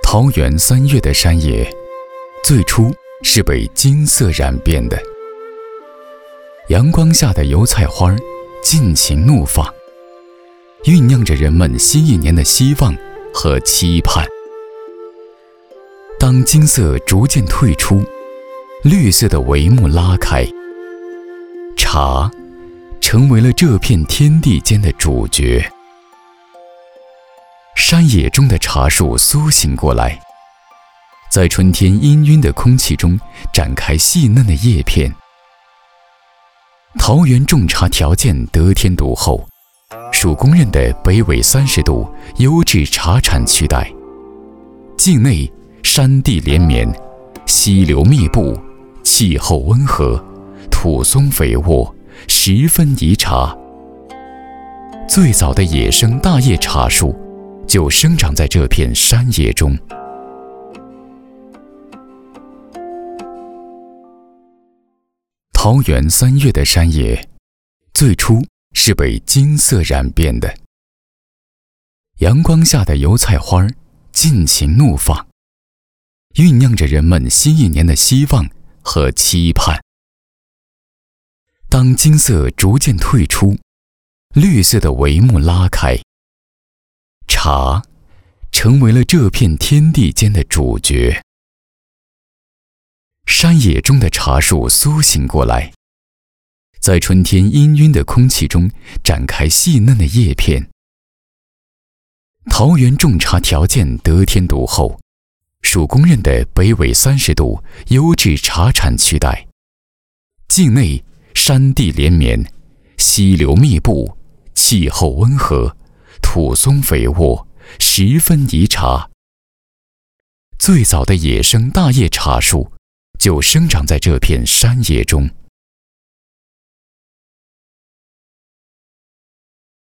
桃源3月的山野，最初是被金色染遍的。阳光下的油菜花尽情怒放，酝酿着人们新一年的希望和期盼。当金色逐渐退出，绿色的帷幕拉开，茶成为了这片天地间的主角。山野中的茶树苏醒过来，在春天氤氲的空气中展开细嫩的叶片。桃源种茶条件得天独厚，属公认的北纬30度优质茶产区带，境内山地连绵，溪流密布，气候温和，土松肥沃，十分宜茶。最早的野生大叶茶树就生长在这片山野中。桃源3月的山野，最初是被金色染遍的。阳光下的油菜花尽情怒放，酝酿着人们新一年的希望和期盼。当金色逐渐退出，绿色的帷幕拉开，茶成为了这片天地间的主角。山野中的茶树苏醒过来，在春天氤氲的空气中展开细嫩的叶片。桃源种茶条件得天独厚，属公认的北纬30度优质茶产区带，境内山地连绵，溪流密布，气候温和，土松肥沃，十分宜茶。最早的野生大叶茶树就生长在这片山野中。